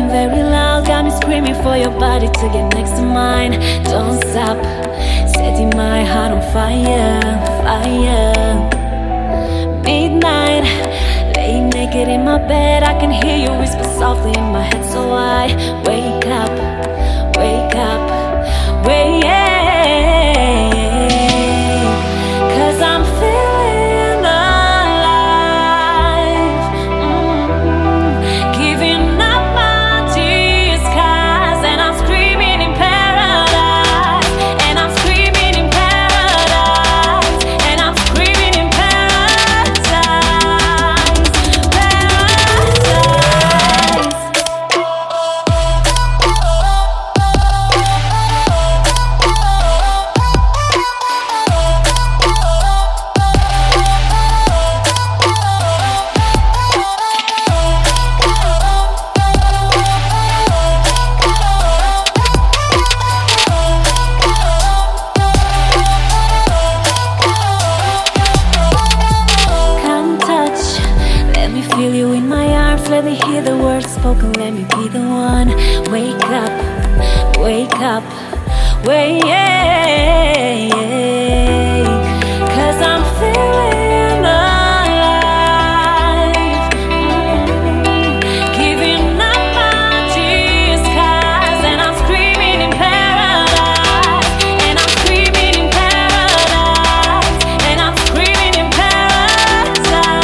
very loud, got me screaming for your body to get next to mine. Don't stop, setting my heart on fire, fire. Midnight, laying naked in my bed, I can hear you whisper softly in my head. So I wake up, wake up, wake up. Cause I'm feeling alive, giving up my tears, cause and I'm screaming in paradise, and I'm screaming in paradise, and I'm screaming in paradise, paradise. Feel you in my arms, let me hear the words spoken, let me be the one. Wake up, wake up, wake up. Cause I'm feeling alive, giving up my tears, cause and I'm screaming in paradise, and I'm screaming in paradise, and I'm screaming in paradise.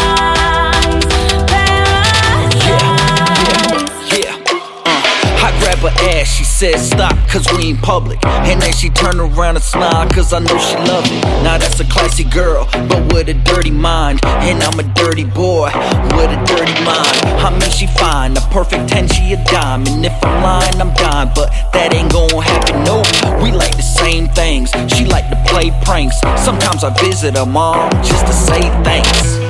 Her ass, she said stop, cause we in public. And then she turned around and smiled, cause I know she loved it. Now that's a classy girl, but with a dirty mind. And I'm a dirty boy, with a dirty mind. I mean she fine, a perfect 10, she a dime. And if I'm lying, I'm dying, but that ain't gon' happen, no. We like the same things, she like to play pranks. Sometimes I visit her mom, just to say thanks.